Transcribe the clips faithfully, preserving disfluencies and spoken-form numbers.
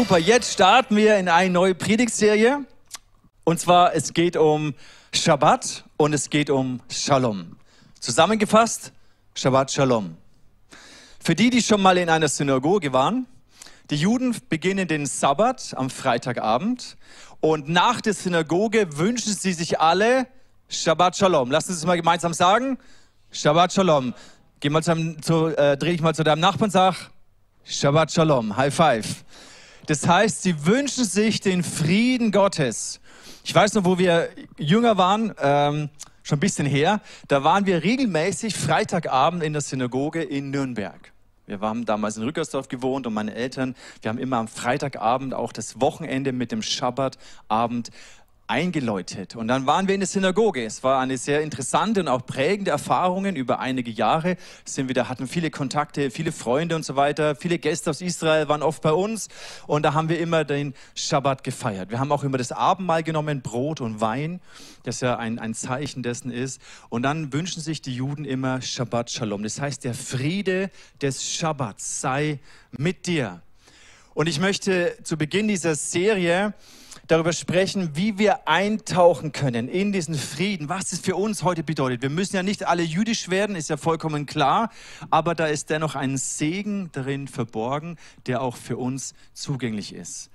Super, jetzt starten wir in eine neue Predigtserie. Und zwar, es geht um Schabbat und es geht um Shalom. Zusammengefasst, Shabbat Shalom. Für die, die schon mal in einer Synagoge waren, die Juden beginnen den Sabbat am Freitagabend und nach der Synagoge wünschen sie sich alle Shabbat Shalom. Lassen Sie es mal gemeinsam sagen, Shabbat Shalom. Geh mal zu, zu, äh, dreh dich mal zu deinem Nachbarn und sag, Shabbat Shalom, High Five. Das heißt, sie wünschen sich den Frieden Gottes. Ich weiß noch, wo wir jünger waren, ähm, schon ein bisschen her, da waren wir regelmäßig Freitagabend in der Synagoge in Nürnberg. Wir haben damals in Rückersdorf gewohnt und meine Eltern, wir haben immer am Freitagabend auch das Wochenende mit dem Schabbatabend eingeläutet. Und dann waren wir in der Synagoge. Es war eine sehr interessante und auch prägende Erfahrung. Über einige Jahre sind wir da, hatten viele Kontakte, viele Freunde und so weiter. Viele Gäste aus Israel waren oft bei uns und da haben wir immer den Schabbat gefeiert. Wir haben auch immer das Abendmahl genommen, Brot und Wein, das ja ein, ein Zeichen dessen ist. Und dann wünschen sich die Juden immer Shabbat Shalom. Das heißt, der Friede des Schabbats sei mit dir. Und ich möchte zu Beginn dieser Serie darüber sprechen, wie wir eintauchen können in diesen Frieden, was es für uns heute bedeutet. Wir müssen ja nicht alle jüdisch werden, ist ja vollkommen klar, aber da ist dennoch ein Segen darin verborgen, der auch für uns zugänglich ist.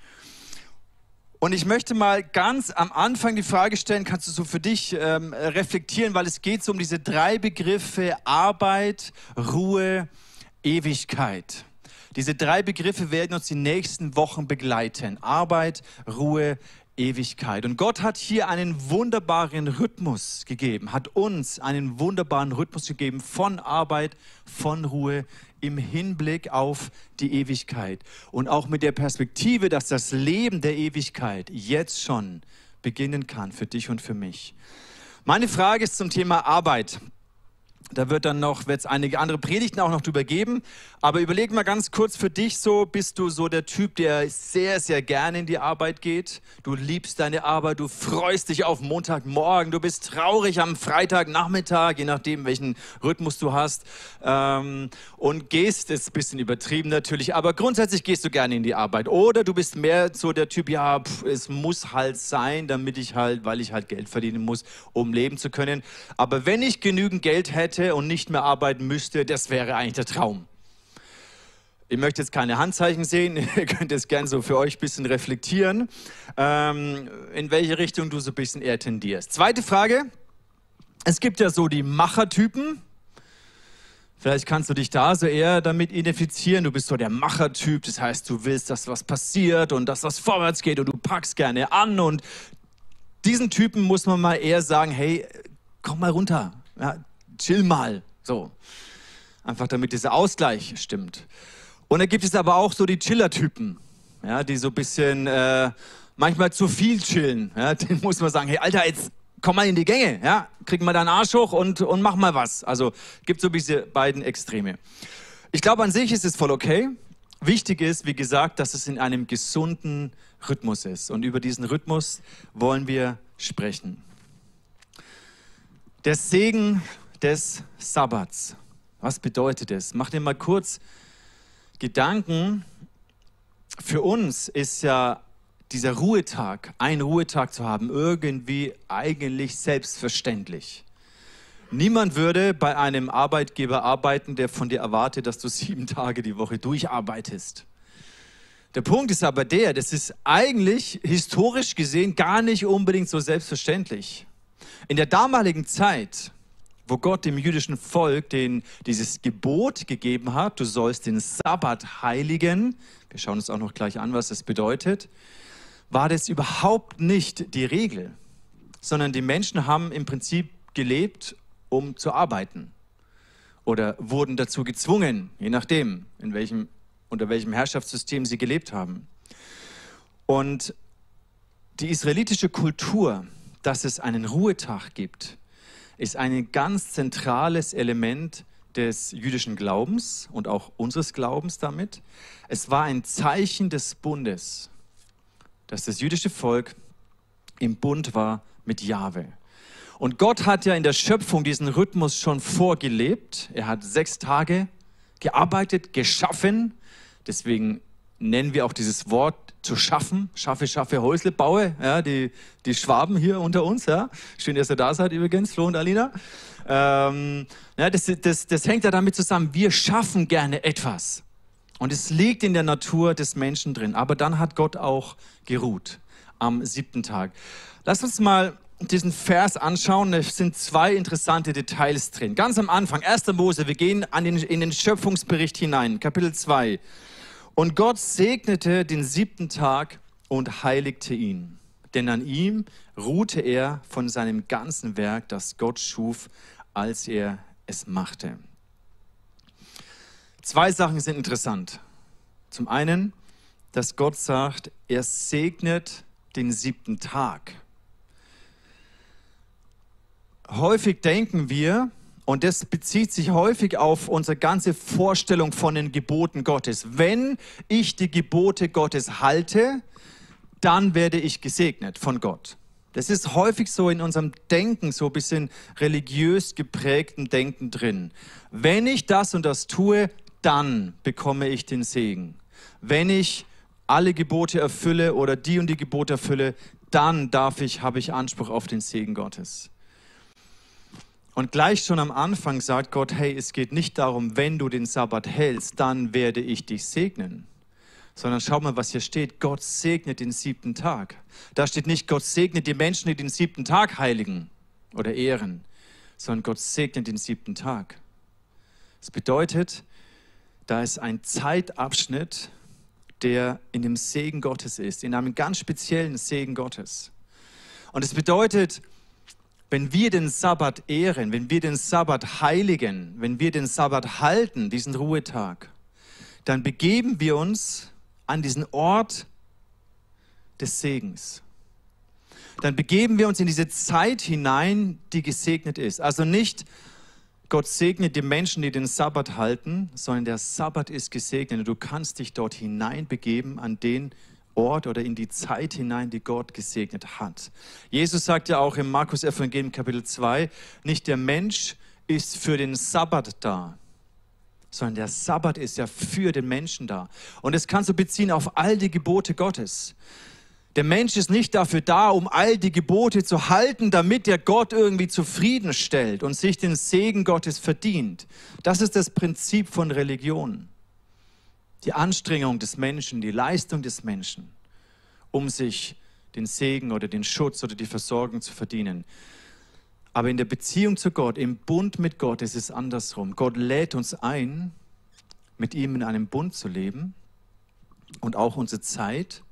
Und ich möchte mal ganz am Anfang die Frage stellen, kannst du so für dich ähm, reflektieren, weil es geht so um diese drei Begriffe Arbeit, Ruhe, Ewigkeit. Diese drei Begriffe werden uns die nächsten Wochen begleiten. Arbeit, Ruhe, Ewigkeit. Und Gott hat hier einen wunderbaren Rhythmus gegeben, hat uns einen wunderbaren Rhythmus gegeben von Arbeit, von Ruhe im Hinblick auf die Ewigkeit. Und auch mit der Perspektive, dass das Leben der Ewigkeit jetzt schon beginnen kann für dich und für mich. Meine Frage ist zum Thema Arbeit. Da wird dann noch, wird es einige andere Predigten auch noch drüber geben. Aber überleg mal ganz kurz für dich so, bist du so der Typ, der sehr, sehr gerne in die Arbeit geht? Du liebst deine Arbeit, du freust dich auf Montagmorgen, du bist traurig am Freitagnachmittag, je nachdem, welchen Rhythmus du hast. Ähm, und gehst, ist ein bisschen übertrieben natürlich, aber grundsätzlich gehst du gerne in die Arbeit. Oder du bist mehr so der Typ, ja, pff, es muss halt sein, damit ich halt, weil ich halt Geld verdienen muss, um leben zu können. Aber wenn ich genügend Geld hätte, und nicht mehr arbeiten müsste, das wäre eigentlich der Traum. Ich möchte jetzt keine Handzeichen sehen, ihr könnt es gerne so für euch ein bisschen reflektieren, ähm, in welche Richtung du so ein bisschen eher tendierst. Zweite Frage, es gibt ja so die Machertypen, vielleicht kannst du dich da so eher damit identifizieren, du bist so der Machertyp, das heißt, du willst, dass was passiert und dass was vorwärts geht und du packst gerne an und diesen Typen muss man mal eher sagen, hey, komm mal runter, ja, chill mal, so. Einfach damit dieser Ausgleich stimmt. Und dann gibt es aber auch so die Chiller-Typen, ja, die so ein bisschen äh, manchmal zu viel chillen. Ja, den muss man sagen, hey Alter, jetzt komm mal in die Gänge, ja, krieg mal deinen Arsch hoch und, und mach mal was. Also gibt so diese beiden Extreme. Ich glaube, an sich ist es voll okay. Wichtig ist, wie gesagt, dass es in einem gesunden Rhythmus ist. Und über diesen Rhythmus wollen wir sprechen. Der Segen des Sabbats. Was bedeutet es? Mach dir mal kurz Gedanken. Für uns ist ja dieser Ruhetag, ein Ruhetag zu haben, irgendwie eigentlich selbstverständlich. Niemand würde bei einem Arbeitgeber arbeiten, der von dir erwartet, dass du sieben Tage die Woche durcharbeitest. Der Punkt ist aber der, das ist eigentlich historisch gesehen gar nicht unbedingt so selbstverständlich. In der damaligen Zeit, wo Gott dem jüdischen Volk den, dieses Gebot gegeben hat, du sollst den Sabbat heiligen, wir schauen uns auch noch gleich an, was das bedeutet, war das überhaupt nicht die Regel, sondern die Menschen haben im Prinzip gelebt, um zu arbeiten oder wurden dazu gezwungen, je nachdem, in welchem, unter welchem Herrschaftssystem sie gelebt haben. Und die israelitische Kultur, dass es einen Ruhetag gibt, ist ein ganz zentrales Element des jüdischen Glaubens und auch unseres Glaubens damit. Es war ein Zeichen des Bundes, dass das jüdische Volk im Bund war mit Jahwe. Und Gott hat ja in der Schöpfung diesen Rhythmus schon vorgelebt. Er hat sechs Tage gearbeitet, geschaffen. Deswegen nennen wir auch dieses Wort zu schaffen. Schaffe, schaffe, Häusle baue. Ja, die, die Schwaben hier unter uns. Ja. Schön, dass ihr da seid übrigens, Flo und Alina. Ähm, ja, das, das, das hängt ja damit zusammen. Wir schaffen gerne etwas. Und es liegt in der Natur des Menschen drin. Aber dann hat Gott auch geruht am siebten Tag. Lass uns mal diesen Vers anschauen. Da sind zwei interessante Details drin. Ganz am Anfang, erster Mose, wir gehen an den, in den Schöpfungsbericht hinein, Kapitel zwei. Und Gott segnete den siebten Tag und heiligte ihn. Denn an ihm ruhte er von seinem ganzen Werk, das Gott schuf, als er es machte. Zwei Sachen sind interessant. Zum einen, dass Gott sagt, er segnet den siebten Tag. Häufig denken wir, und das bezieht sich häufig auf unsere ganze Vorstellung von den Geboten Gottes. Wenn ich die Gebote Gottes halte, dann werde ich gesegnet von Gott. Das ist häufig so in unserem Denken, so ein bisschen religiös geprägten Denken drin. Wenn ich das und das tue, dann bekomme ich den Segen. Wenn ich alle Gebote erfülle oder die und die Gebote erfülle, dann darf ich, habe ich Anspruch auf den Segen Gottes. Und gleich schon am Anfang sagt Gott, hey, es geht nicht darum, wenn du den Sabbat hältst, dann werde ich dich segnen. Sondern schau mal, was hier steht, Gott segnet den siebten Tag. Da steht nicht, Gott segnet die Menschen, die den siebten Tag heiligen oder ehren, sondern Gott segnet den siebten Tag. Das bedeutet, da ist ein Zeitabschnitt, der in dem Segen Gottes ist, in einem ganz speziellen Segen Gottes. Und es bedeutet, wenn wir den Sabbat ehren, wenn wir den Sabbat heiligen, wenn wir den Sabbat halten, diesen Ruhetag, dann begeben wir uns an diesen Ort des Segens. Dann begeben wir uns in diese Zeit hinein, die gesegnet ist. Also nicht, Gott segnet die Menschen, die den Sabbat halten, sondern der Sabbat ist gesegnet und du kannst dich dort hineinbegeben an den Ort oder in die Zeit hinein, die Gott gesegnet hat. Jesus sagt ja auch im Markus-Evangelium Kapitel zwei, nicht der Mensch ist für den Sabbat da, sondern der Sabbat ist ja für den Menschen da. Und das kannst du beziehen auf all die Gebote Gottes. Der Mensch ist nicht dafür da, um all die Gebote zu halten, damit er Gott irgendwie zufriedenstellt und sich den Segen Gottes verdient. Das ist das Prinzip von Religion. Die Anstrengung des Menschen, die Leistung des Menschen, um sich den Segen oder den Schutz oder die Versorgung zu verdienen. Aber in der Beziehung zu Gott, im Bund mit Gott ist es andersrum. Gott lädt uns ein, mit ihm in einem Bund zu leben und auch unsere Zeit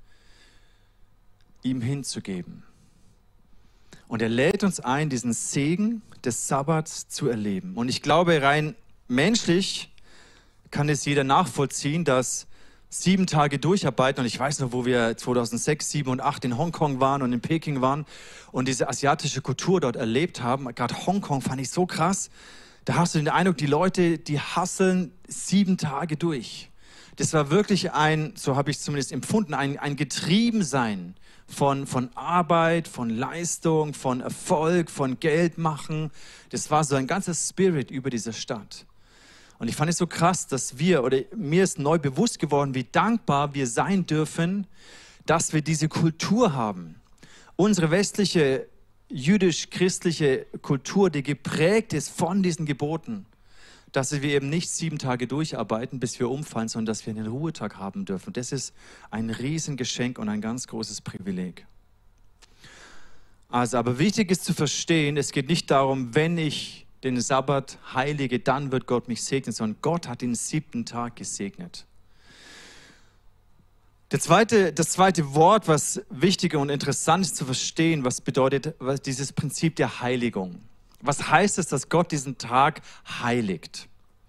ihm hinzugeben. Und er lädt uns ein, diesen Segen des Sabbats zu erleben. Und ich glaube, rein menschlich kann es jeder nachvollziehen, dass sieben Tage durcharbeiten, und ich weiß noch, wo wir zweitausendsechs, sieben und acht in Hongkong waren und in Peking waren und diese asiatische Kultur dort erlebt haben. Gerade Hongkong fand ich so krass. Da hast du den Eindruck, die Leute, die hasseln sieben Tage durch. Das war wirklich ein, so habe ich es zumindest empfunden, ein, ein Getriebensein von, von Arbeit, von Leistung, von Erfolg, von Geld machen. Das war so ein ganzer Spirit über diese Stadt. Und ich fand es so krass, dass wir, oder mir ist neu bewusst geworden, wie dankbar wir sein dürfen, dass wir diese Kultur haben. Unsere westliche, jüdisch-christliche Kultur, die geprägt ist von diesen Geboten, dass wir eben nicht sieben Tage durcharbeiten, bis wir umfallen, sondern dass wir einen Ruhetag haben dürfen. Das ist ein Riesengeschenk und ein ganz großes Privileg. Also, aber wichtig ist zu verstehen, es geht nicht darum, wenn ich den Sabbat heilige, dann wird Gott mich segnen, sondern Gott hat den siebten Tag gesegnet. Der zweite, das zweite Wort, was wichtig und interessant ist zu verstehen, was bedeutet was dieses Prinzip der Heiligung. Was heißt es, dass Gott diesen Tag heiligt?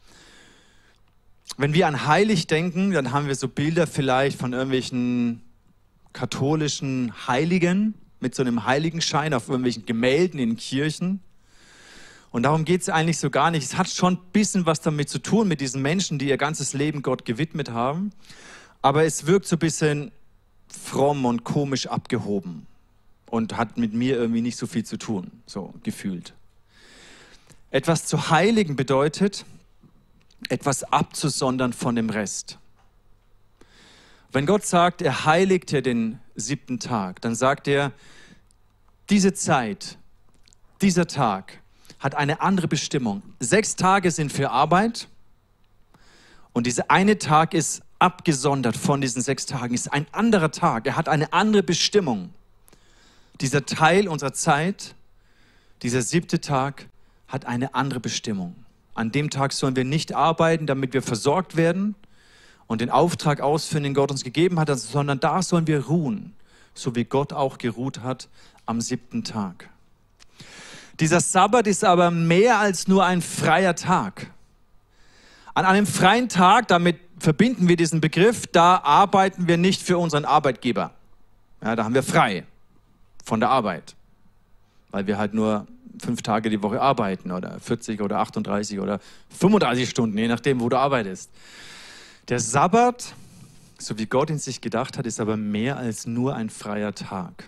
Wenn wir an heilig denken, dann haben wir so Bilder vielleicht von irgendwelchen katholischen Heiligen mit so einem Heiligenschein auf irgendwelchen Gemälden in Kirchen. Und darum geht es eigentlich so gar nicht. Es hat schon ein bisschen was damit zu tun, mit diesen Menschen, die ihr ganzes Leben Gott gewidmet haben. Aber es wirkt so ein bisschen fromm und komisch abgehoben und hat mit mir irgendwie nicht so viel zu tun, so gefühlt. Etwas zu heiligen bedeutet, etwas abzusondern von dem Rest. Wenn Gott sagt, er heiligte den siebten Tag, dann sagt er, diese Zeit, dieser Tag hat eine andere Bestimmung. Sechs Tage sind für Arbeit und dieser eine Tag ist abgesondert von diesen sechs Tagen, ist ein anderer Tag. Er hat eine andere Bestimmung. Dieser Teil unserer Zeit, dieser siebte Tag, hat eine andere Bestimmung. An dem Tag sollen wir nicht arbeiten, damit wir versorgt werden und den Auftrag ausführen, den Gott uns gegeben hat, sondern da sollen wir ruhen, so wie Gott auch geruht hat am siebten Tag. Dieser Sabbat ist aber mehr als nur ein freier Tag. An einem freien Tag, damit verbinden wir diesen Begriff, da arbeiten wir nicht für unseren Arbeitgeber. Ja, da haben wir frei von der Arbeit, weil wir halt nur fünf Tage die Woche arbeiten oder vierzig oder achtunddreißig oder fünfunddreißig Stunden, je nachdem, wo du arbeitest. Der Sabbat, so wie Gott ihn sich gedacht hat, ist aber mehr als nur ein freier Tag.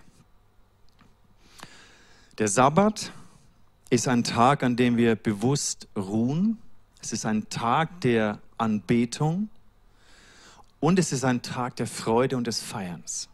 Der Sabbat ist ein Tag, an dem wir bewusst ruhen. Es ist ein Tag der Anbetung und es ist ein Tag der Freude und des Feierns.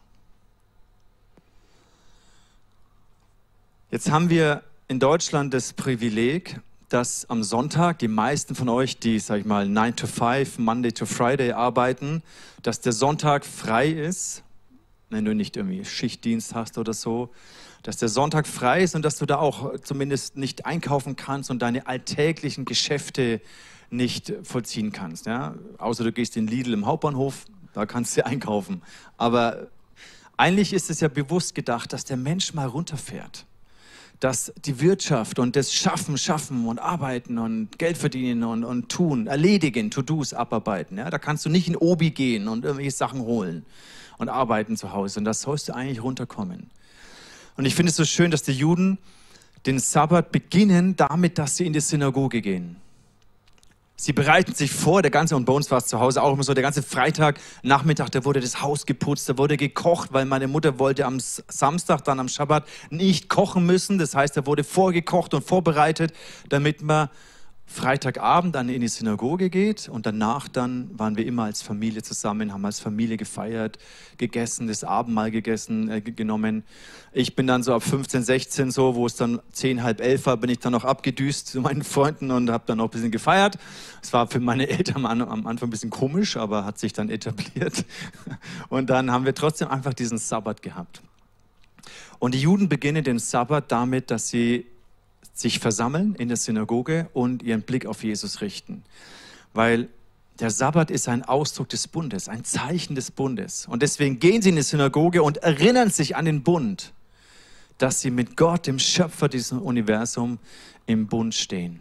Jetzt haben wir in Deutschland das Privileg, dass am Sonntag die meisten von euch, die, sag ich mal, nine to five, Monday to Friday arbeiten, dass der Sonntag frei ist, wenn du nicht irgendwie Schichtdienst hast oder so, dass der Sonntag frei ist und dass du da auch zumindest nicht einkaufen kannst und deine alltäglichen Geschäfte nicht vollziehen kannst. Ja? Außer du gehst in Lidl im Hauptbahnhof, da kannst du einkaufen. Aber eigentlich ist es ja bewusst gedacht, dass der Mensch mal runterfährt. Dass die Wirtschaft und das Schaffen, Schaffen und Arbeiten und Geld verdienen und, und tun, erledigen, To-Dos abarbeiten. Ja? Da kannst du nicht in Obi gehen und irgendwelche Sachen holen und arbeiten zu Hause. Und das sollst du eigentlich runterkommen. Und ich finde es so schön, dass die Juden den Sabbat beginnen damit, dass sie in die Synagoge gehen. Sie bereiten sich vor, der ganze, und bei uns war es zu Hause auch immer so, der ganze Freitagnachmittag, da wurde das Haus geputzt, da wurde gekocht, weil meine Mutter wollte am Samstag, dann am Schabbat nicht kochen müssen. Das heißt, da wurde vorgekocht und vorbereitet, damit man Freitagabend dann in die Synagoge geht und danach dann waren wir immer als Familie zusammen, haben als Familie gefeiert, gegessen, das Abendmahl gegessen, äh, genommen. Ich bin dann so ab fünfzehn, sechzehn so, wo es dann zehn, halb elf war, bin ich dann noch abgedüst zu meinen Freunden und habe dann noch ein bisschen gefeiert. Es war für meine Eltern am, am Anfang ein bisschen komisch, aber hat sich dann etabliert. Und dann haben wir trotzdem einfach diesen Sabbat gehabt. Und die Juden beginnen den Sabbat damit, dass sie sich versammeln in der Synagoge und ihren Blick auf Jesus richten. Weil der Sabbat ist ein Ausdruck des Bundes, ein Zeichen des Bundes. Und deswegen gehen sie in die Synagoge und erinnern sich an den Bund, dass sie mit Gott, dem Schöpfer dieses Universums, im Bund stehen.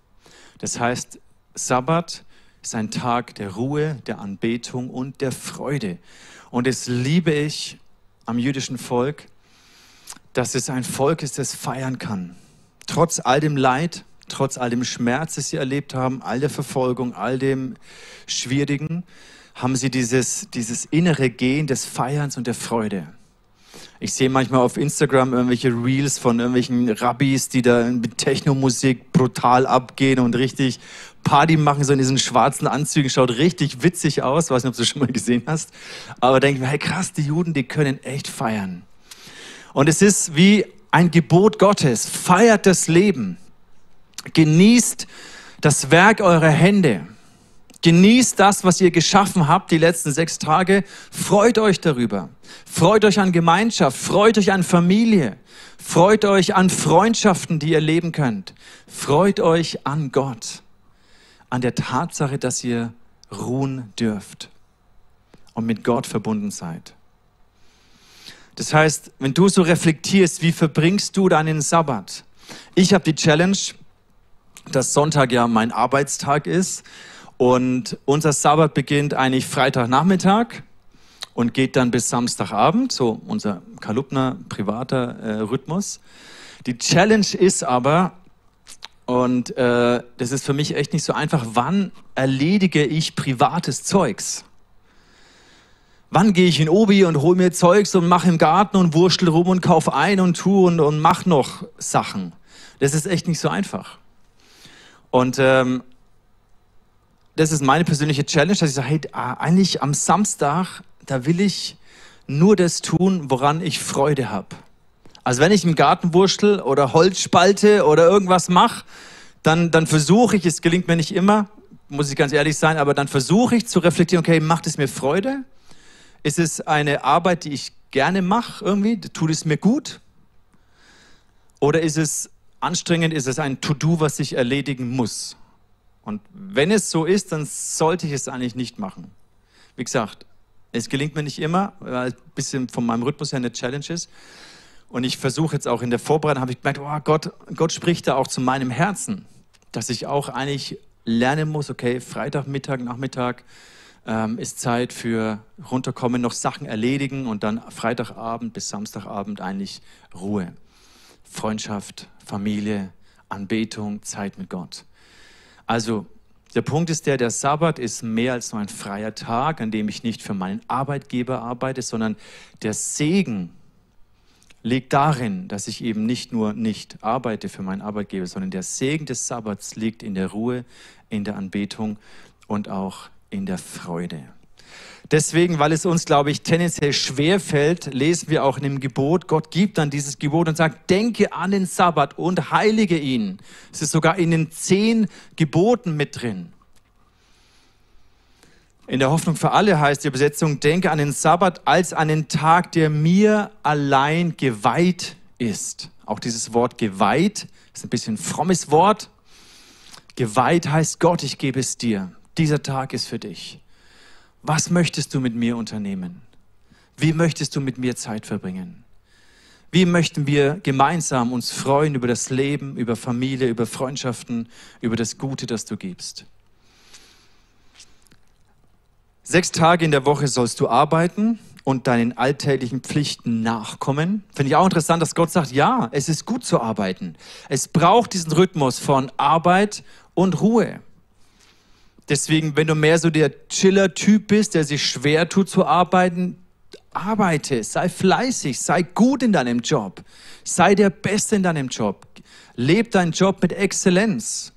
Das heißt, Sabbat ist ein Tag der Ruhe, der Anbetung und der Freude. Und das liebe ich am jüdischen Volk, dass es ein Volk ist, das feiern kann. Trotz all dem Leid, trotz all dem Schmerz, das sie erlebt haben, all der Verfolgung, all dem Schwierigen, haben sie dieses, dieses innere Gehen des Feierns und der Freude. Ich sehe manchmal auf Instagram irgendwelche Reels von irgendwelchen Rabbis, die da mit Techno-Musik brutal abgehen und richtig Party machen, so in diesen schwarzen Anzügen. Schaut richtig witzig aus, ich weiß nicht, ob du das schon mal gesehen hast. Aber denke ich mir, hey krass, die Juden, die können echt feiern. Und es ist wie ein Gebot Gottes, feiert das Leben, genießt das Werk eurer Hände, genießt das, was ihr geschaffen habt die letzten sechs Tage, freut euch darüber, freut euch an Gemeinschaft, freut euch an Familie, freut euch an Freundschaften, die ihr leben könnt, freut euch an Gott, an der Tatsache, dass ihr ruhen dürft und mit Gott verbunden seid. Das heißt, wenn du so reflektierst, wie verbringst du deinen Sabbat? Ich habe die Challenge, dass Sonntag ja mein Arbeitstag ist und unser Sabbat beginnt eigentlich Freitagnachmittag und geht dann bis Samstagabend, so unser Kalupner privater äh, Rhythmus. Die Challenge ist aber, und äh, das ist für mich echt nicht so einfach, wann erledige ich privates Zeugs? Wann gehe ich in Obi und hole mir Zeugs und mache im Garten und wurschtel rum und kaufe ein und tue und, und mache noch Sachen? Das ist echt nicht so einfach. Und ähm, das ist meine persönliche Challenge, dass ich sage, hey, eigentlich am Samstag da will ich nur das tun, woran ich Freude habe. Also wenn ich im Garten wurschtel oder Holz spalte oder irgendwas mache, dann, dann versuche ich, es gelingt mir nicht immer, muss ich ganz ehrlich sein, aber dann versuche ich zu reflektieren, okay, macht es mir Freude? Ist es eine Arbeit, die ich gerne mache irgendwie? Tut es mir gut? Oder ist es anstrengend, ist es ein To-Do, was ich erledigen muss? Und wenn es so ist, dann sollte ich es eigentlich nicht machen. Wie gesagt, es gelingt mir nicht immer, weil es ein bisschen von meinem Rhythmus her eine Challenge ist. Und ich versuche jetzt auch in der Vorbereitung, habe ich gemerkt, oh Gott, Gott spricht da auch zu meinem Herzen, dass ich auch eigentlich lernen muss, okay, Freitagmittag, Nachmittag ähm, ist Zeit für runterkommen, noch Sachen erledigen und dann Freitagabend bis Samstagabend eigentlich Ruhe. Freundschaft, Familie, Anbetung, Zeit mit Gott. Also der Punkt ist der, der Sabbat ist mehr als nur ein freier Tag, an dem ich nicht für meinen Arbeitgeber arbeite, sondern der Segen liegt darin, dass ich eben nicht nur nicht arbeite für meinen Arbeitgeber, sondern der Segen des Sabbats liegt in der Ruhe, in der Anbetung und auch in der Freude. Deswegen, weil es uns, glaube ich, tendenziell schwer fällt, lesen wir auch in dem Gebot, Gott gibt dann dieses Gebot und sagt, denke an den Sabbat und heilige ihn. Es ist sogar in den zehn Geboten mit drin. In der Hoffnung für alle heißt die Übersetzung, denke an den Sabbat als an den Tag, der mir allein geweiht ist. Auch dieses Wort geweiht ist ein bisschen ein frommes Wort. Geweiht heißt Gott, ich gebe es dir. Dieser Tag ist für dich. Was möchtest du mit mir unternehmen? Wie möchtest du mit mir Zeit verbringen? Wie möchten wir gemeinsam uns freuen über das Leben, über Familie, über Freundschaften, über das Gute, das du gibst? Sechs Tage in der Woche sollst du arbeiten und deinen alltäglichen Pflichten nachkommen. Finde ich auch interessant, dass Gott sagt, ja, es ist gut zu arbeiten. Es braucht diesen Rhythmus von Arbeit und Ruhe. Deswegen, wenn du mehr so der Chiller-Typ bist, der sich schwer tut zu arbeiten, arbeite, sei fleißig, sei gut in deinem Job, sei der Beste in deinem Job, leb deinen Job mit Exzellenz.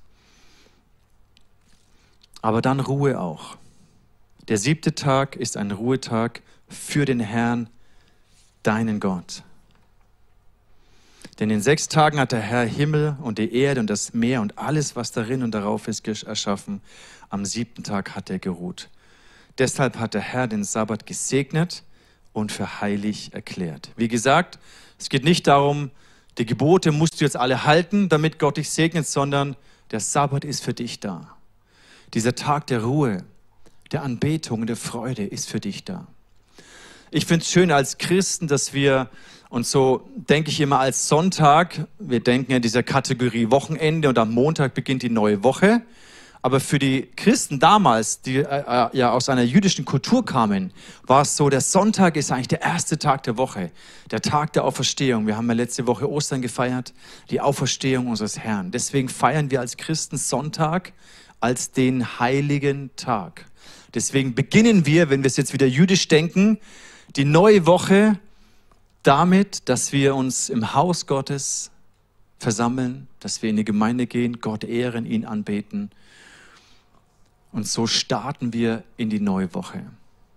Aber dann Ruhe auch. Der siebte Tag ist ein Ruhetag für den Herrn, deinen Gott. Denn in sechs Tagen hat der Herr Himmel und die Erde und das Meer und alles, was darin und darauf ist, erschaffen. Am siebten Tag hat er geruht. Deshalb hat der Herr den Sabbat gesegnet und für heilig erklärt. Wie gesagt, es geht nicht darum, die Gebote musst du jetzt alle halten, damit Gott dich segnet, sondern der Sabbat ist für dich da. Dieser Tag der Ruhe, der Anbetung, der Freude ist für dich da. Ich finde es schön als Christen, dass wir, und so denke ich immer als Sonntag, wir denken in dieser Kategorie Wochenende und am Montag beginnt die neue Woche. Aber für die Christen damals, die äh, ja aus einer jüdischen Kultur kamen, war es so, der Sonntag ist eigentlich der erste Tag der Woche, der Tag der Auferstehung. Wir haben ja letzte Woche Ostern gefeiert, die Auferstehung unseres Herrn. Deswegen feiern wir als Christen Sonntag als den heiligen Tag. Deswegen beginnen wir, wenn wir es jetzt wieder jüdisch denken, die neue Woche damit, dass wir uns im Haus Gottes versammeln, dass wir in die Gemeinde gehen, Gott ehren, ihn anbeten. Und so starten wir in die neue Woche.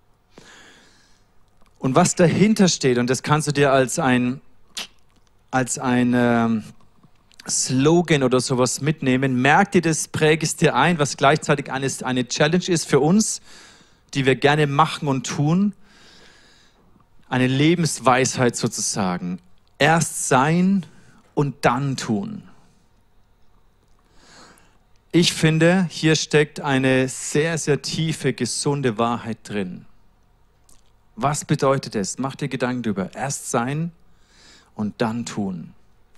Und was dahinter steht, und das kannst du dir als ein, als ein ähm, Slogan oder sowas mitnehmen, merk dir das, präg es dir ein, was gleichzeitig eine, eine Challenge ist für uns, die wir gerne machen und tun. Eine Lebensweisheit sozusagen. Erst sein und dann tun. Ich finde, hier steckt eine sehr, sehr tiefe, gesunde Wahrheit drin. Was bedeutet es? Mach dir Gedanken darüber. Erst sein und dann tun.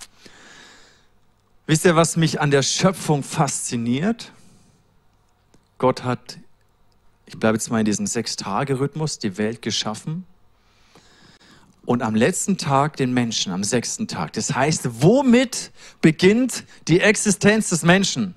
Wisst ihr, was mich an der Schöpfung fasziniert? Gott hat, ich bleibe jetzt mal in diesem Sechs-Tage-Rhythmus, die Welt geschaffen. Und am letzten Tag den Menschen, am sechsten Tag. Das heißt, womit beginnt die Existenz des Menschen?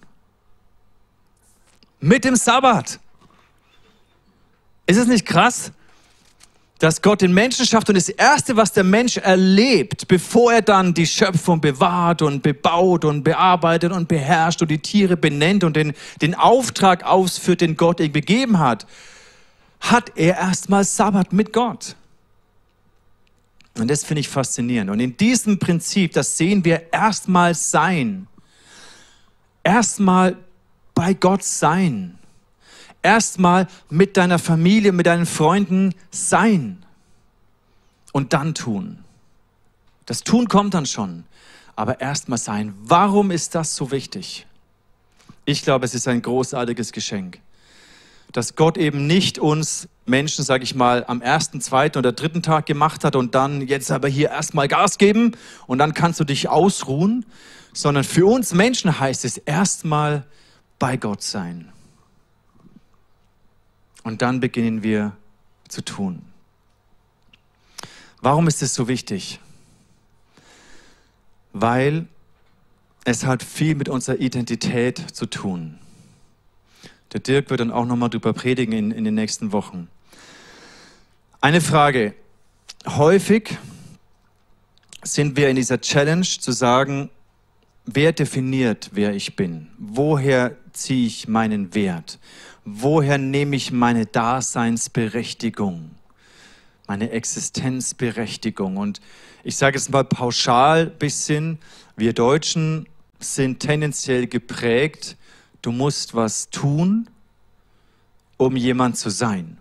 Mit dem Sabbat. Ist es nicht krass, dass Gott den Menschen schafft und das Erste, was der Mensch erlebt, bevor er dann die Schöpfung bewahrt und bebaut und bearbeitet und beherrscht und die Tiere benennt und den, den Auftrag ausführt, den Gott ihm gegeben hat, hat er erstmal Sabbat mit Gott. Und das finde ich faszinierend. Und in diesem Prinzip, das sehen wir erstmal sein. Erstmal bei Gott sein. Erstmal mit deiner Familie, mit deinen Freunden sein. Und dann tun. Das Tun kommt dann schon. Aber erstmal sein. Warum ist das so wichtig? Ich glaube, es ist ein großartiges Geschenk. Dass Gott eben nicht uns Menschen, sage ich mal, am ersten, zweiten oder dritten Tag gemacht hat und dann jetzt aber hier erstmal Gas geben und dann kannst du dich ausruhen, sondern für uns Menschen heißt es erstmal bei Gott sein. Und dann beginnen wir zu tun. Warum ist es so wichtig? Weil es hat viel mit unserer Identität zu tun. Der Dirk wird dann auch nochmal drüber predigen in, in den nächsten Wochen. Eine Frage. Häufig sind wir in dieser Challenge zu sagen, wer definiert, wer ich bin? Woher ziehe ich meinen Wert? Woher nehme ich meine Daseinsberechtigung? Meine Existenzberechtigung? Und ich sage es mal pauschal ein bisschen, wir Deutschen sind tendenziell geprägt, du musst was tun, um jemand zu sein.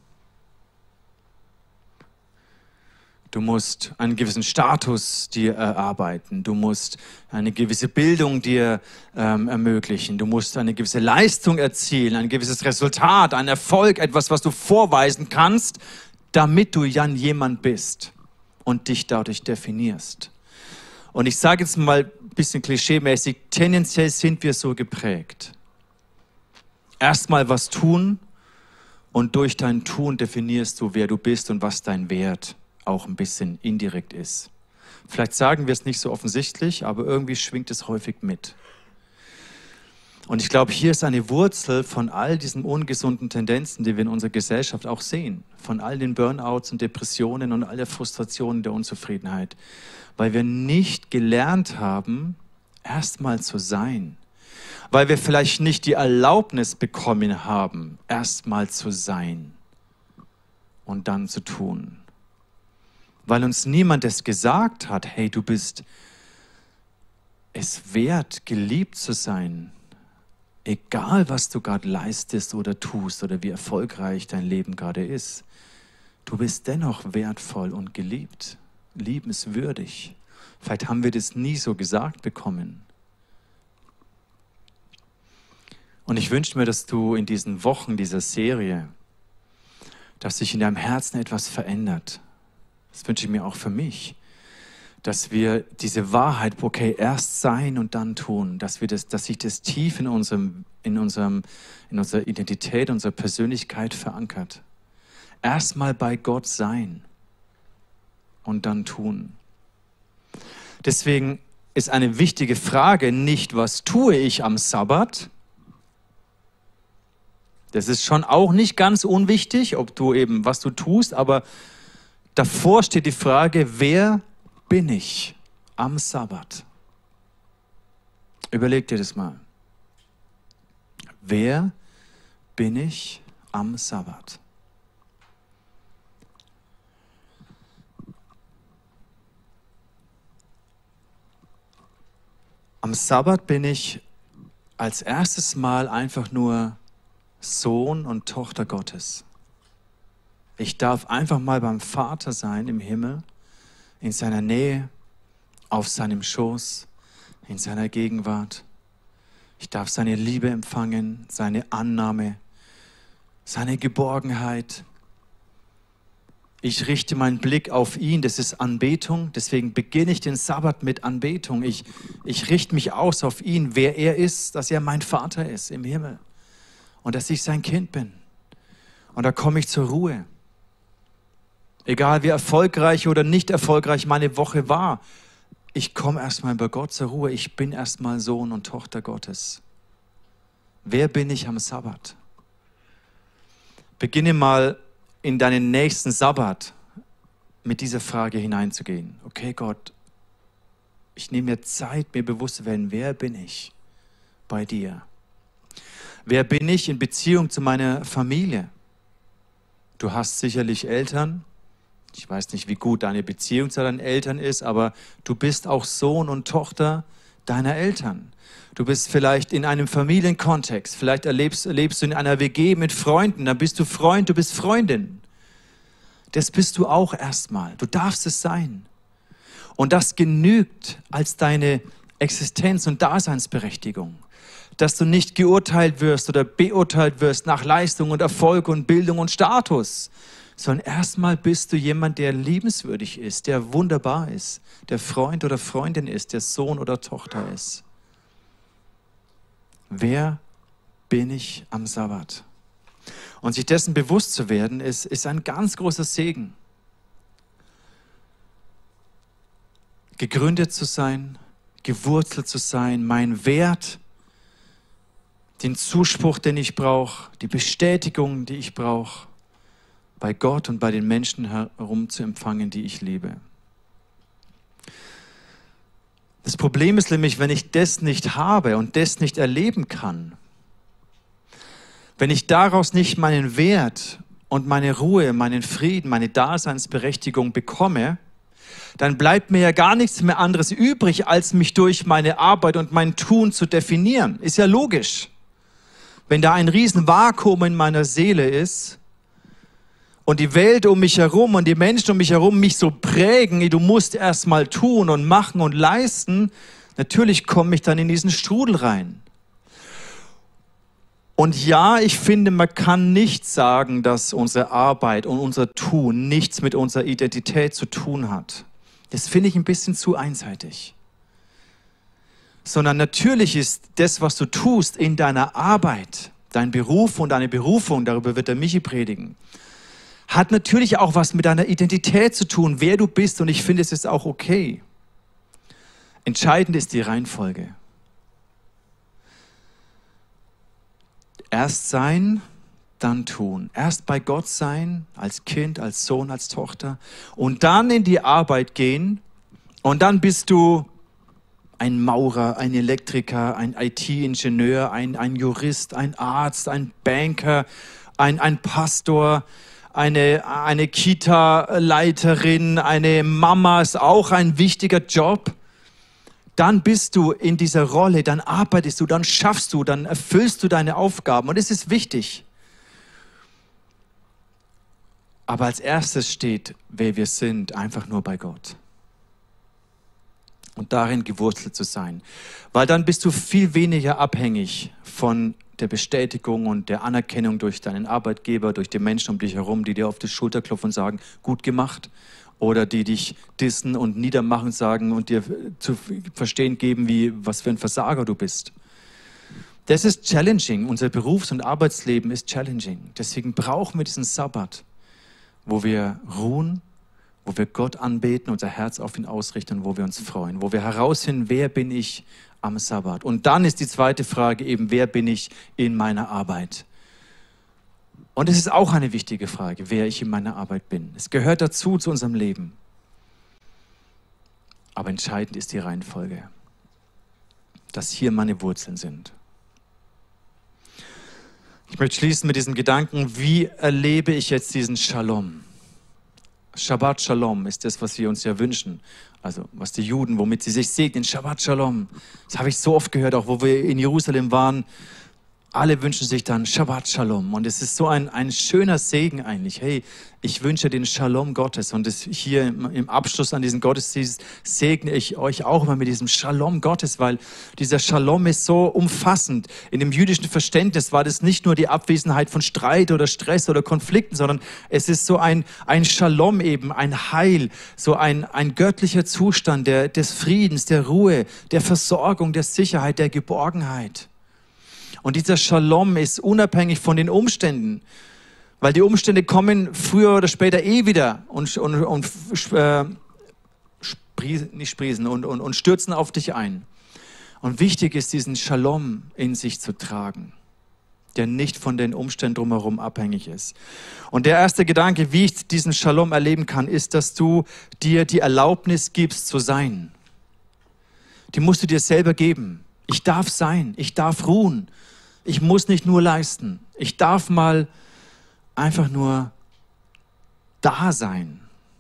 Du musst einen gewissen Status dir erarbeiten. Du musst eine gewisse Bildung dir ähm, ermöglichen. Du musst eine gewisse Leistung erzielen, ein gewisses Resultat, einen Erfolg, etwas, was du vorweisen kannst, damit du dann jemand bist und dich dadurch definierst. Und ich sage jetzt mal ein bisschen klischeemäßig, tendenziell sind wir so geprägt. Erstmal was tun und durch dein Tun definierst du, wer du bist und was dein Wert auch ein bisschen indirekt ist. Vielleicht sagen wir es nicht so offensichtlich, aber irgendwie schwingt es häufig mit. Und ich glaube, hier ist eine Wurzel von all diesen ungesunden Tendenzen, die wir in unserer Gesellschaft auch sehen. Von all den Burnouts und Depressionen und all der Frustrationen, der Unzufriedenheit. Weil wir nicht gelernt haben, erstmal zu sein. Weil wir vielleicht nicht die Erlaubnis bekommen haben, erstmal zu sein und dann zu tun. Weil uns niemand es gesagt hat, hey, du bist es wert, geliebt zu sein. Egal, was du gerade leistest oder tust oder wie erfolgreich dein Leben gerade ist. Du bist dennoch wertvoll und geliebt, liebenswürdig. Vielleicht haben wir das nie so gesagt bekommen. Und ich wünsche mir, dass du in diesen Wochen dieser Serie, dass sich in deinem Herzen etwas verändert. Das wünsche ich mir auch für mich. Dass wir diese Wahrheit, okay, erst sein und dann tun, dass wir das, dass sich das tief in unserem, in unserem, in unserer Identität, unserer Persönlichkeit verankert. Erstmal bei Gott sein und dann tun. Deswegen ist eine wichtige Frage nicht, was tue ich am Sabbat? Das ist schon auch nicht ganz unwichtig, ob du eben, was du tust, aber davor steht die Frage, wer bin ich am Sabbat? Überleg dir das mal. Wer bin ich am Sabbat? Am Sabbat bin ich als erstes Mal einfach nur Sohn und Tochter Gottes. Ich darf einfach mal beim Vater sein im Himmel, in seiner Nähe, auf seinem Schoß, in seiner Gegenwart. Ich darf seine Liebe empfangen, seine Annahme, seine Geborgenheit. Ich richte meinen Blick auf ihn, das ist Anbetung. Deswegen beginne ich den Sabbat mit Anbetung. Ich, ich richte mich aus auf ihn, wer er ist, dass er mein Vater ist im Himmel und dass ich sein Kind bin. Und da komme ich zur Ruhe. Egal wie erfolgreich oder nicht erfolgreich meine Woche war, ich komme erstmal bei Gott zur Ruhe. Ich bin erstmal Sohn und Tochter Gottes. Wer bin ich am Sabbat? Beginne mal in deinen nächsten Sabbat mit dieser Frage hineinzugehen. Okay, Gott, ich nehme mir Zeit, mir bewusst zu werden, wer bin ich bei dir? Wer bin ich in Beziehung zu meiner Familie? Du hast sicherlich Eltern. Ich weiß nicht, wie gut deine Beziehung zu deinen Eltern ist, aber du bist auch Sohn und Tochter deiner Eltern. Du bist vielleicht in einem Familienkontext, vielleicht erlebst, lebst du in einer W G mit Freunden, dann bist du Freund, du bist Freundin. Das bist du auch erstmal. Du darfst es sein. Und das genügt als deine Existenz und Daseinsberechtigung. Dass du nicht geurteilt wirst oder beurteilt wirst nach Leistung und Erfolg und Bildung und Status, sondern erstmal bist du jemand, der liebenswürdig ist, der wunderbar ist, der Freund oder Freundin ist, der Sohn oder Tochter ist. Wer bin ich am Sabbat? Und sich dessen bewusst zu werden, ist, ist ein ganz großer Segen. Gegründet zu sein, gewurzelt zu sein, mein Wert, den Zuspruch, den ich brauche, die Bestätigung, die ich brauche, bei Gott und bei den Menschen herum zu empfangen, die ich liebe. Das Problem ist nämlich, wenn ich das nicht habe und das nicht erleben kann, wenn ich daraus nicht meinen Wert und meine Ruhe, meinen Frieden, meine Daseinsberechtigung bekomme, dann bleibt mir ja gar nichts mehr anderes übrig, als mich durch meine Arbeit und mein Tun zu definieren. Ist ja logisch. Wenn da ein riesen Vakuum in meiner Seele ist und die Welt um mich herum und die Menschen um mich herum mich so prägen, du musst erst mal tun und machen und leisten, natürlich komme ich dann in diesen Strudel rein. Und ja, ich finde, man kann nicht sagen, dass unsere Arbeit und unser Tun nichts mit unserer Identität zu tun hat. Das finde ich ein bisschen zu einseitig. Sondern natürlich ist das, was du tust in deiner Arbeit, dein Beruf und deine Berufung, darüber wird der Michi predigen, hat natürlich auch was mit deiner Identität zu tun, wer du bist, und ich finde, es ist auch okay. Entscheidend ist die Reihenfolge. Erst sein, dann tun. Erst bei Gott sein, als Kind, als Sohn, als Tochter, und dann in die Arbeit gehen, und dann bist du ein Maurer, ein Elektriker, ein I T-Ingenieur, ein, ein Jurist, ein Arzt, ein Banker, ein, ein Pastor, eine, eine Kita-Leiterin, eine Mama ist auch ein wichtiger Job. Dann bist du in dieser Rolle, dann arbeitest du, dann schaffst du, dann erfüllst du deine Aufgaben, und es ist wichtig. Aber als erstes steht, wer wir sind, einfach nur bei Gott. Und darin gewurzelt zu sein. Weil dann bist du viel weniger abhängig von der Bestätigung und der Anerkennung durch deinen Arbeitgeber, durch die Menschen um dich herum, die dir auf die Schulter klopfen und sagen, gut gemacht. Oder die dich dissen und niedermachen sagen und dir zu verstehen geben, wie, was für ein Versager du bist. Das ist challenging. Unser Berufs- und Arbeitsleben ist challenging. Deswegen brauchen wir diesen Sabbat, wo wir ruhen, wo wir Gott anbeten, unser Herz auf ihn ausrichten, wo wir uns freuen, wo wir herausfinden, wer bin ich am Sabbat. Und dann ist die zweite Frage eben, wer bin ich in meiner Arbeit? Und es ist auch eine wichtige Frage, wer ich in meiner Arbeit bin. Es gehört dazu, zu unserem Leben. Aber entscheidend ist die Reihenfolge, dass hier meine Wurzeln sind. Ich möchte schließen mit diesem Gedanken, wie erlebe ich jetzt diesen Shalom? Shabbat Shalom ist das, was wir uns ja wünschen. Also was die Juden, womit sie sich segnen, Shabbat Shalom. Das habe ich so oft gehört, auch wo wir in Jerusalem waren. Alle wünschen sich dann Shabbat Shalom. Und es ist so ein, ein schöner Segen eigentlich. Hey, ich wünsche den Shalom Gottes. Und das hier im, im Abschluss an diesen Gottesdienst segne ich euch auch immer mit diesem Shalom Gottes, weil dieser Shalom ist so umfassend. In dem jüdischen Verständnis war das nicht nur die Abwesenheit von Streit oder Stress oder Konflikten, sondern es ist so ein, ein Shalom eben, ein Heil, so ein, ein göttlicher Zustand der, des Friedens, der Ruhe, der Versorgung, der Sicherheit, der Geborgenheit. Und dieser Shalom ist unabhängig von den Umständen, weil die Umstände kommen früher oder später eh wieder und, und, und äh, sprießen, nicht sprießen und, und, und stürzen auf dich ein. Und wichtig ist, diesen Shalom in sich zu tragen, der nicht von den Umständen drumherum abhängig ist. Und der erste Gedanke, wie ich diesen Shalom erleben kann, ist, dass du dir die Erlaubnis gibst zu sein. Die musst du dir selber geben. Ich darf sein, ich darf ruhen. Ich muss nicht nur leisten. Ich darf mal einfach nur da sein.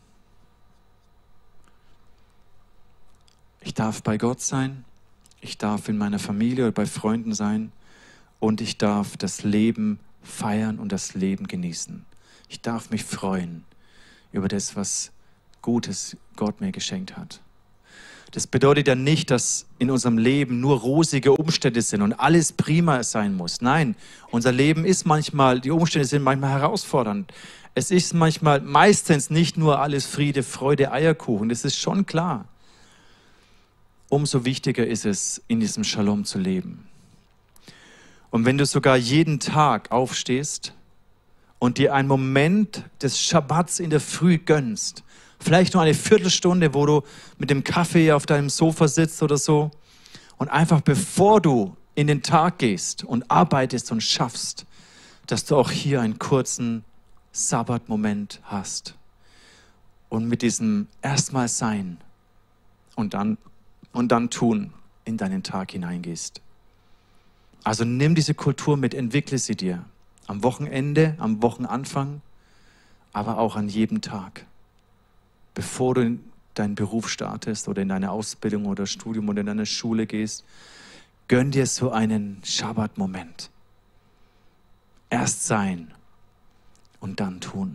Ich darf bei Gott sein, ich darf in meiner Familie oder bei Freunden sein und ich darf das Leben feiern und das Leben genießen. Ich darf mich freuen über das, was Gutes Gott mir geschenkt hat. Das bedeutet ja nicht, dass in unserem Leben nur rosige Umstände sind und alles prima sein muss. Nein, unser Leben ist manchmal, die Umstände sind manchmal herausfordernd. Es ist manchmal, meistens nicht nur alles Friede, Freude, Eierkuchen, das ist schon klar. Umso wichtiger ist es, in diesem Shalom zu leben. Und wenn du sogar jeden Tag aufstehst und dir einen Moment des Schabbats in der Früh gönnst, vielleicht nur eine Viertelstunde, wo du mit dem Kaffee auf deinem Sofa sitzt oder so. Und einfach bevor du in den Tag gehst und arbeitest und schaffst, dass du auch hier einen kurzen Sabbat-Moment hast. Und mit diesem erstmal sein und dann, und dann tun in deinen Tag hineingehst. Also nimm diese Kultur mit, entwickle sie dir. Am Wochenende, am Wochenanfang, aber auch an jedem Tag. Bevor du in deinen Beruf startest oder in deine Ausbildung oder Studium oder in deine Schule gehst, gönn dir so einen Schabbat-Moment. Erst sein und dann tun.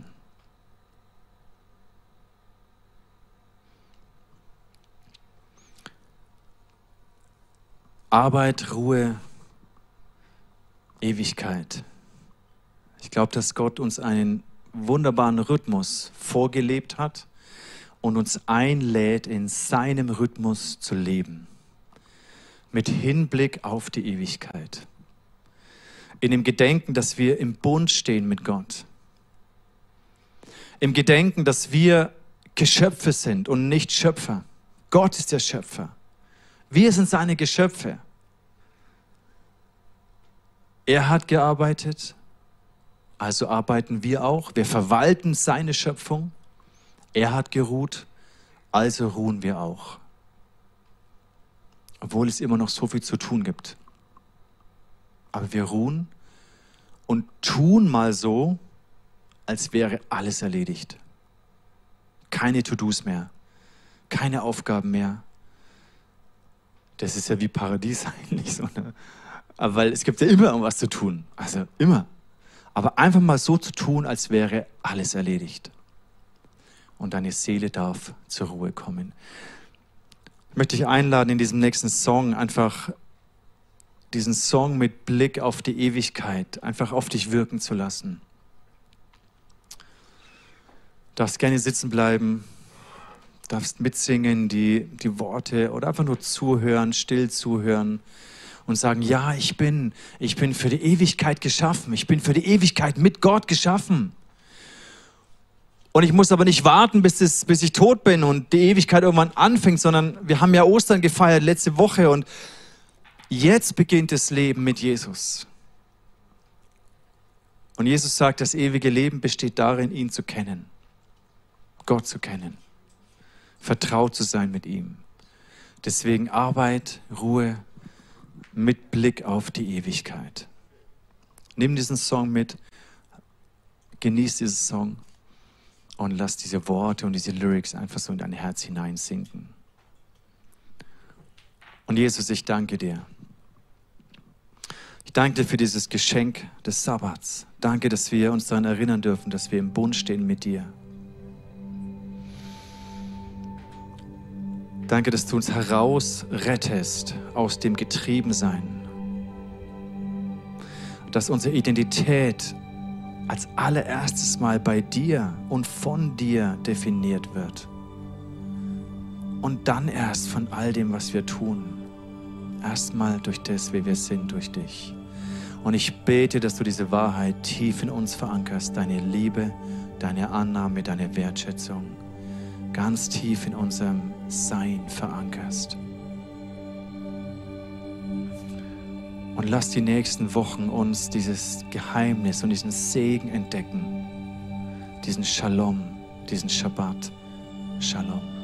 Arbeit, Ruhe, Ewigkeit. Ich glaube, dass Gott uns einen wunderbaren Rhythmus vorgelebt hat und uns einlädt, in seinem Rhythmus zu leben. Mit Hinblick auf die Ewigkeit. In dem Gedenken, dass wir im Bund stehen mit Gott. Im Gedenken, dass wir Geschöpfe sind und nicht Schöpfer. Gott ist der Schöpfer. Wir sind seine Geschöpfe. Er hat gearbeitet, also arbeiten wir auch. Wir verwalten seine Schöpfung. Er hat geruht, also ruhen wir auch. Obwohl es immer noch so viel zu tun gibt. Aber wir ruhen und tun mal so, als wäre alles erledigt. Keine To-Dos mehr, keine Aufgaben mehr. Das ist ja wie Paradies eigentlich so, ne? Aber weil es gibt ja immer irgendwas zu tun, also immer. Aber einfach mal so zu tun, als wäre alles erledigt. Und deine Seele darf zur Ruhe kommen. Ich möchte dich einladen, in diesem nächsten Song einfach diesen Song mit Blick auf die Ewigkeit einfach auf dich wirken zu lassen. Du darfst gerne sitzen bleiben, darfst mitsingen, die, die Worte oder einfach nur zuhören, still zuhören und sagen, ja, ich bin, ich bin für die Ewigkeit geschaffen. Ich bin für die Ewigkeit mit Gott geschaffen. Und ich muss aber nicht warten, bis, es, bis ich tot bin und die Ewigkeit irgendwann anfängt, sondern wir haben ja Ostern gefeiert letzte Woche und jetzt beginnt das Leben mit Jesus. Und Jesus sagt, das ewige Leben besteht darin, ihn zu kennen, Gott zu kennen, vertraut zu sein mit ihm. Deswegen Arbeit, Ruhe, mit Blick auf die Ewigkeit. Nimm diesen Song mit, genieß diesen Song und lass diese Worte und diese Lyrics einfach so in dein Herz hineinsinken. Und Jesus, ich danke dir. Ich danke dir für dieses Geschenk des Sabbats. Danke, dass wir uns daran erinnern dürfen, dass wir im Bund stehen mit dir. Danke, dass du uns herausrettest aus dem Getriebensein. Dass unsere Identität als allererstes Mal bei dir und von dir definiert wird. Und dann erst von all dem, was wir tun. Erstmal durch das, wie wir sind, durch dich. Und ich bete, dass du diese Wahrheit tief in uns verankerst, deine Liebe, deine Annahme, deine Wertschätzung, ganz tief in unserem Sein verankerst. Und lass die nächsten Wochen uns dieses Geheimnis und diesen Segen entdecken, diesen Shalom, diesen Shabbat. Shalom.